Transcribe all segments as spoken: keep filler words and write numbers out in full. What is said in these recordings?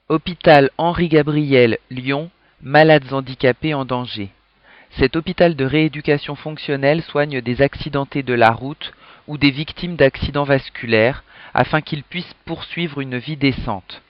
Hôpital Henri-Gabriel, Lyon, malades handicapés en danger. Cet hôpital de rééducation fonctionnelle soigne des accidentés de la route ou des victimes d'accidents vasculaires afin qu'ils puissent poursuivre une vie décente.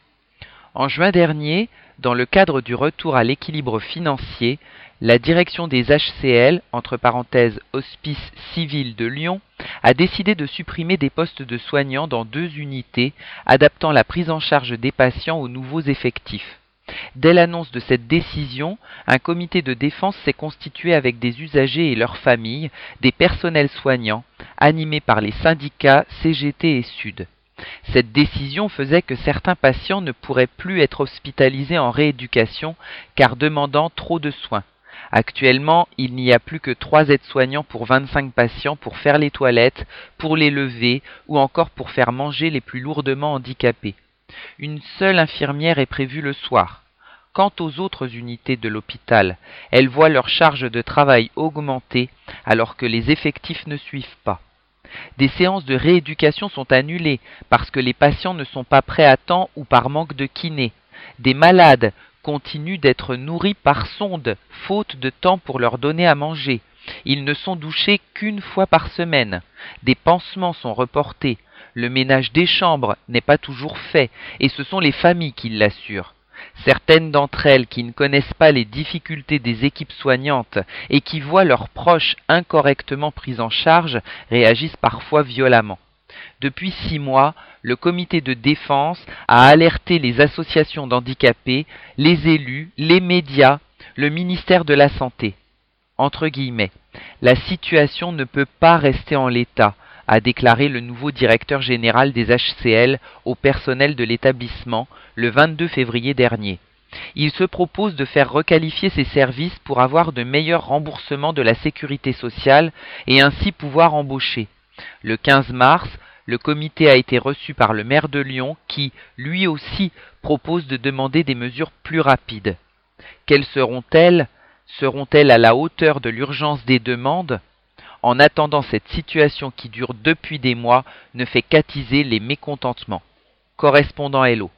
En juin dernier, dans le cadre du retour à l'équilibre financier, la direction des H C L, entre parenthèses Hospice Civil de Lyon, a décidé de supprimer des postes de soignants dans deux unités, adaptant la prise en charge des patients aux nouveaux effectifs. Dès l'annonce de cette décision, un comité de défense s'est constitué avec des usagers et leurs familles, des personnels soignants, animés par les syndicats C G T et Sud. Cette décision faisait que certains patients ne pourraient plus être hospitalisés en rééducation car demandant trop de soins. Actuellement, il n'y a plus que trois aides-soignants pour vingt-cinq patients pour faire les toilettes, pour les lever ou encore pour faire manger les plus lourdement handicapés. Une seule infirmière est prévue le soir. Quant aux autres unités de l'hôpital, elles voient leur charge de travail augmenter alors que les effectifs ne suivent pas. Des séances de rééducation sont annulées parce que les patients ne sont pas prêts à temps ou par manque de kiné. Des malades continuent d'être nourris par sonde, faute de temps pour leur donner à manger. Ils ne sont douchés qu'une fois par semaine. Des pansements sont reportés. Le ménage des chambres n'est pas toujours fait et ce sont les familles qui l'assurent. Certaines d'entre elles qui ne connaissent pas les difficultés des équipes soignantes et qui voient leurs proches incorrectement pris en charge réagissent parfois violemment. Depuis six mois, le comité de défense a alerté les associations d'handicapés, les élus, les médias, le ministère de la Santé. Entre guillemets, la situation ne peut pas rester en l'état, a déclaré le nouveau directeur général des H C L au personnel de l'établissement le vingt-deux février dernier. Il se propose de faire requalifier ces services pour avoir de meilleurs remboursements de la sécurité sociale et ainsi pouvoir embaucher. Le quinze mars, le comité a été reçu par le maire de Lyon qui, lui aussi, propose de demander des mesures plus rapides. Quelles seront-elles ? Seront-elles à la hauteur de l'urgence des demandes ? En attendant, cette situation qui dure depuis des mois ne fait qu'attiser les mécontentements. Correspondant Hello.